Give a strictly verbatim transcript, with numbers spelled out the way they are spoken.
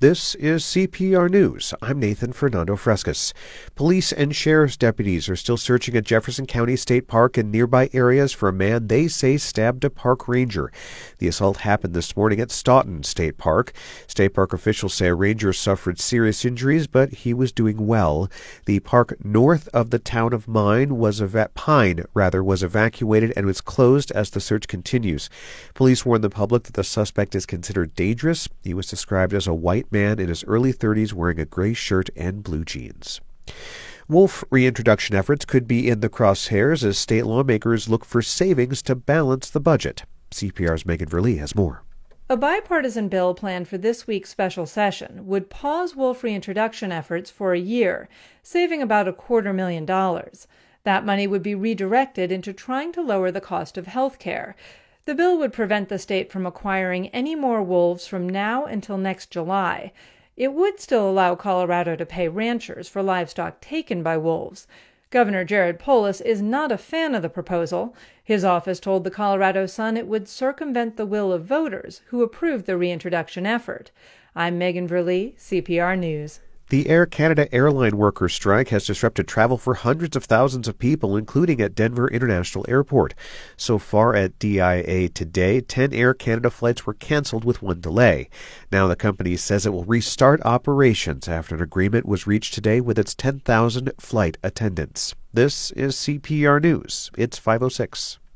This is C P R News. I'm Nathan Fernando Frescas. Police and sheriff's deputies are still searching at Jefferson County State Park and nearby areas for a man they say stabbed a park ranger. The assault happened this morning at Stoughton State Park. State Park officials say a ranger suffered serious injuries, but he was doing well. The park north of the town of Mine was eva- Pine rather was evacuated and was closed as the search continues. Police warned the public that the suspect is considered dangerous. He was described as a white man in his early thirties wearing a gray shirt and blue jeans. Wolf reintroduction efforts could be in the crosshairs as state lawmakers look for savings to balance the budget. C P R's Megan Verlee has more. A bipartisan bill planned for this week's special session would pause wolf reintroduction efforts for a year, saving about a quarter million dollars. That money would be redirected into trying to lower the cost of health care. The bill would prevent the state from acquiring any more wolves from now until next July. It would still allow Colorado to pay ranchers for livestock taken by wolves. Governor Jared Polis is not a fan of the proposal. His office told the Colorado Sun it would circumvent the will of voters who approved the reintroduction effort. I'm Megan Verlee, C P R News. The Air Canada airline workers' strike has disrupted travel for hundreds of thousands of people, including at Denver International Airport. So far at D I A today, ten Air Canada flights were canceled with one delay. Now the company says it will restart operations after an agreement was reached today with its ten thousand flight attendants. This is C P R News. It's five oh six.